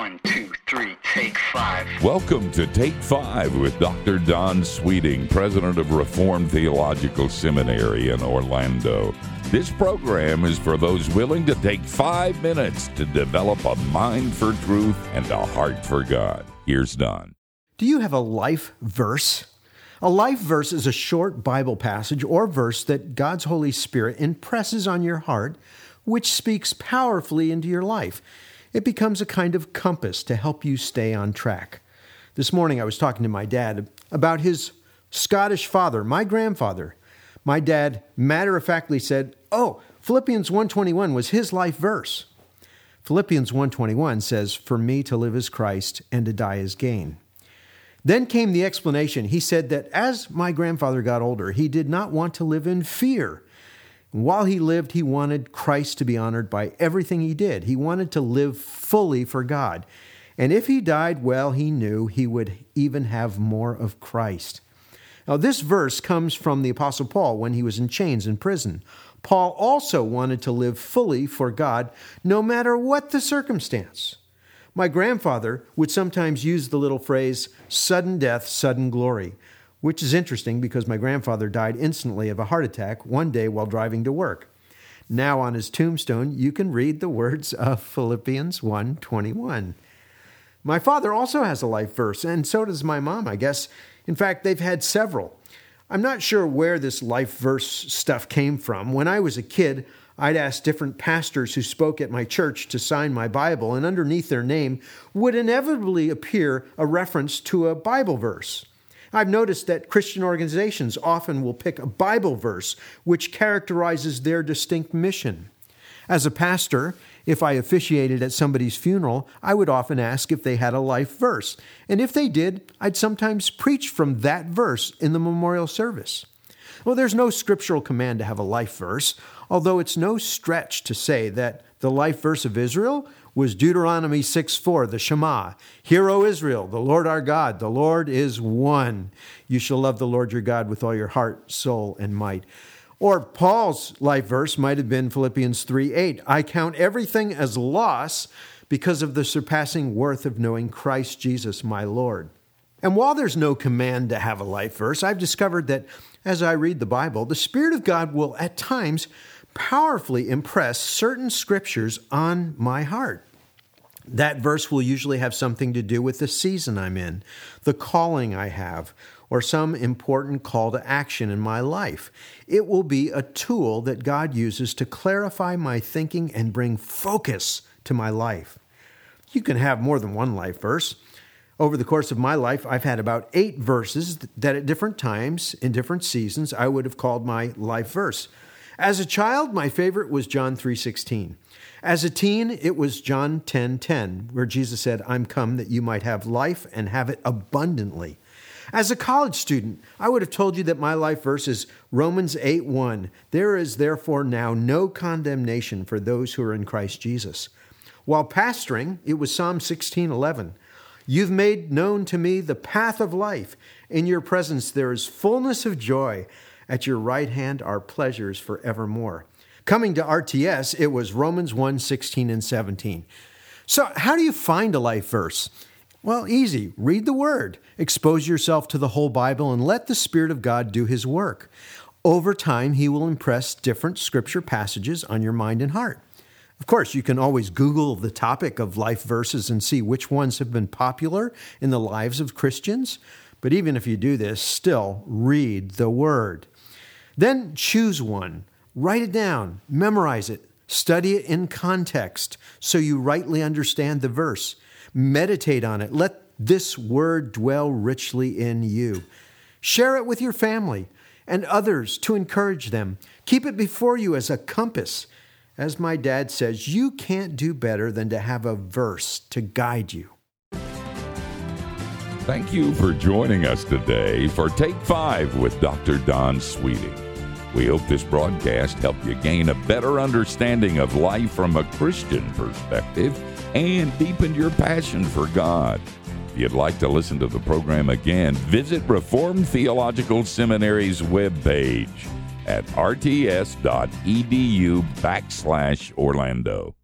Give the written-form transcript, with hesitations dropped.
1, 2, 3, take 5. Welcome to Take 5 with Dr. Don Sweeting, president of Reformed Theological Seminary in Orlando. This program is for those willing to take 5 minutes to develop a mind for truth and a heart for God. Here's Don. Do you have a life verse? A life verse is a short Bible passage or verse that God's Holy Spirit impresses on your heart, which speaks powerfully into your life. It becomes a kind of compass to help you stay on track. This morning I was talking to my dad about his Scottish father, my grandfather. My dad matter-of-factly said, Philippians 1:21 was his life verse. Philippians 1:21 says, "For me to live is Christ and to die is gain." Then came the explanation. He said that as my grandfather got older, he did not want to live in fear. While he lived, he wanted Christ to be honored by everything he did. He wanted to live fully for God. And if he died, well, he knew he would even have more of Christ. Now, this verse comes from the Apostle Paul when he was in chains in prison. Paul also wanted to live fully for God, no matter what the circumstance. My grandfather would sometimes use the little phrase, sudden death, sudden glory, which is interesting because my grandfather died instantly of a heart attack one day while driving to work. Now on his tombstone, you can read the words of Philippians 1:21. My father also has a life verse, and so does my mom, I guess. In fact, they've had several. I'm not sure where this life verse stuff came from. When I was a kid, I'd ask different pastors who spoke at my church to sign my Bible, and underneath their name would inevitably appear a reference to a Bible verse. I've noticed that Christian organizations often will pick a Bible verse which characterizes their distinct mission. As a pastor, if I officiated at somebody's funeral, I would often ask if they had a life verse. And if they did, I'd sometimes preach from that verse in the memorial service. Well, there's no scriptural command to have a life verse, although it's no stretch to say that the life verse of Israel was Deuteronomy 6:4, the Shema. Hear, O Israel, the Lord our God, the Lord is one. You shall love the Lord your God with all your heart, soul, and might. Or Paul's life verse might have been Philippians 3:8. I count everything as loss because of the surpassing worth of knowing Christ Jesus, my Lord. And while there's no command to have a life verse, I've discovered that as I read the Bible, the Spirit of God will at times powerfully impress certain scriptures on my heart. That verse will usually have something to do with the season I'm in, the calling I have, or some important call to action in my life. It will be a tool that God uses to clarify my thinking and bring focus to my life. You can have more than one life verse. Over the course of my life, I've had about 8 verses that at different times, in different seasons, I would have called my life verse. As a child, my favorite was John 3:16. As a teen, it was John 10:10, where Jesus said, I'm come that you might have life and have it abundantly. As a college student, I would have told you that my life verse is Romans 8:1. There is therefore now no condemnation for those who are in Christ Jesus. While pastoring, it was Psalm 16:11. You've made known to me the path of life. In your presence there is fullness of joy. At your right hand are pleasures forevermore. Coming to RTS, it was Romans 1:16 and 17. So how do you find a life verse? Well, easy. Read the Word. Expose yourself to the whole Bible and let the Spirit of God do His work. Over time, He will impress different scripture passages on your mind and heart. Of course, you can always Google the topic of life verses and see which ones have been popular in the lives of Christians. But even if you do this, still read the Word. Then choose one. Write it down. Memorize it. Study it in context so you rightly understand the verse. Meditate on it. Let this Word dwell richly in you. Share it with your family and others to encourage them. Keep it before you as a compass. As my dad says, you can't do better than to have a verse to guide you. Thank you for joining us today for Take 5 with Dr. Don Sweeting. We hope this broadcast helped you gain a better understanding of life from a Christian perspective and deepened your passion for God. If you'd like to listen to the program again, visit Reformed Theological Seminary's webpage at rts.edu/Orlando.